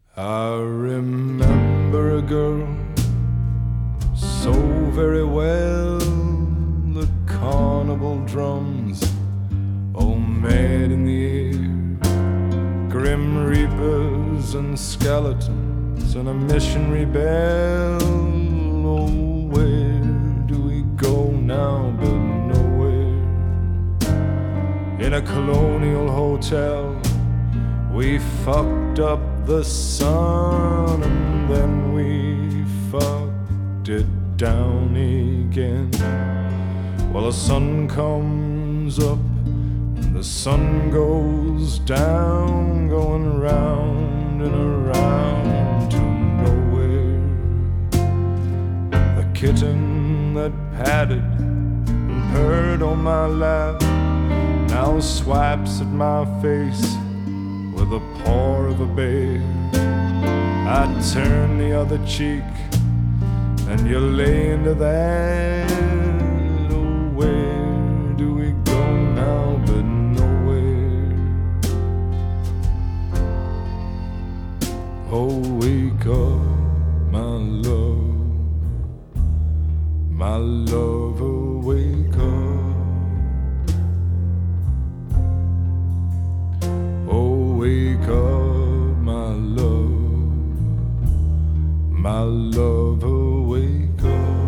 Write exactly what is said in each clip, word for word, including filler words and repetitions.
I remember a girl so very well, the carnival drums all mad in the air, grim reapers and skeletons and a missionary bell. Oh, where do we go now but nowhere? In a colonial hotel we fucked up the sun and then we fucked it down again. Well, the sun comes up and the sun goes down, going round and around to nowhere. The kitten that patted and purred on my lap now swipes at my face with the paw of a bear. I turn the other cheek and you lay into that. Oh, where do we go now but nowhere? Oh, wake up, my love, my love, oh, wake up. Wake up, my love, my love, oh, wake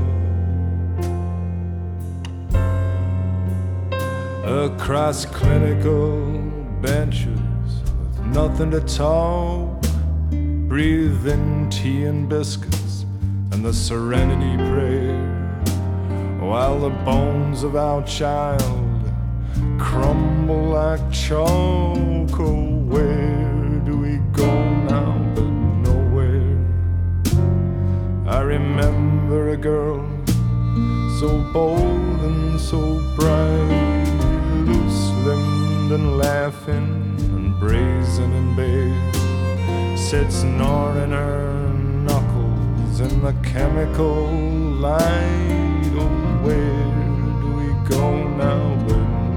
up. Across clinical benches with nothing to talk, breathe in tea and biscuits and the serenity prayer, while the bones of our child crumble like chalk. Oh, where do we go now but nowhere? I remember a girl so bold and so bright, loose-limbed and laughing and brazen and bare, sits gnawing her knuckles in the chemical light. Oh, where do we go now but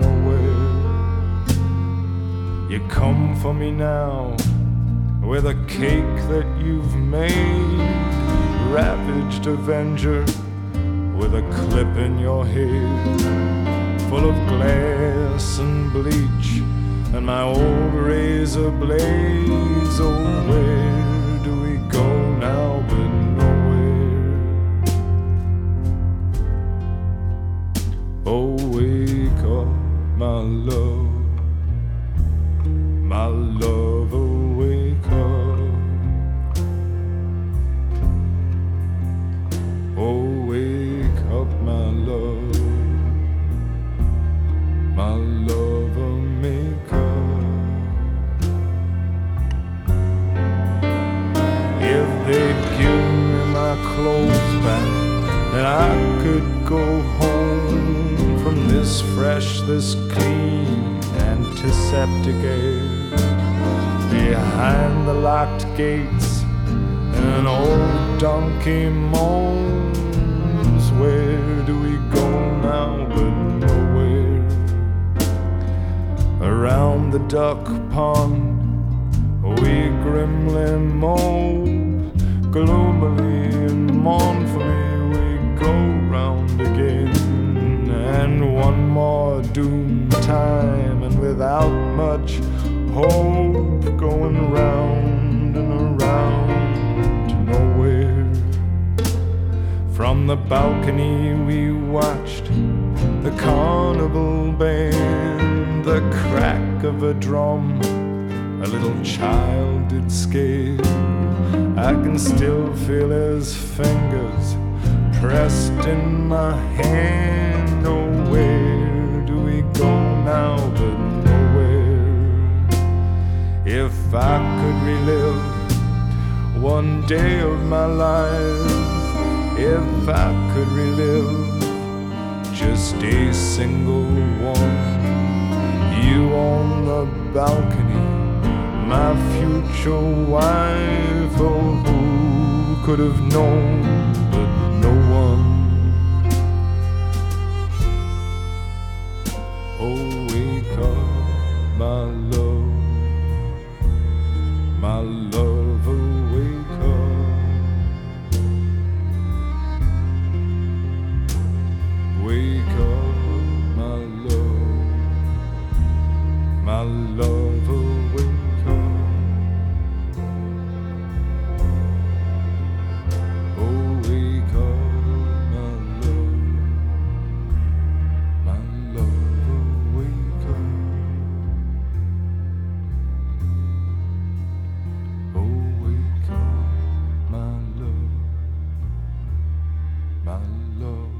you come for me now with a cake that you've made, ravaged avenger with a clip in your head, full of glass and bleach and my old razor blades. Oh, where do we go now but nowhere? Oh, wake up, my love, my love, oh, wake up. Oh, wake up, my love, my love, oh, make up. If they'd give me my clothes back, then I could go home from this fresh, this clean antiseptic air. Behind the locked gates, an old donkey moans. Where do we go now but nowhere? Around the duck pond we grimly moan, gloomily and mournfully we go round again. And one more doom time, and without much hope, going round and around to nowhere. From the balcony we watched the carnival band, the crack of a drum a little child did scare. I can still feel his fingers pressed in my hand. Oh, where do we go now but nowhere? If I could relive one day of my life, if I could relive just a single one, you on the balcony, my future wife. Oh, who could have known but no one? Oh, wake up, my love, my love. Oh, my love, awake up. Oh, wake up, my love, my love, awake up. Oh, wake up, my love, my love.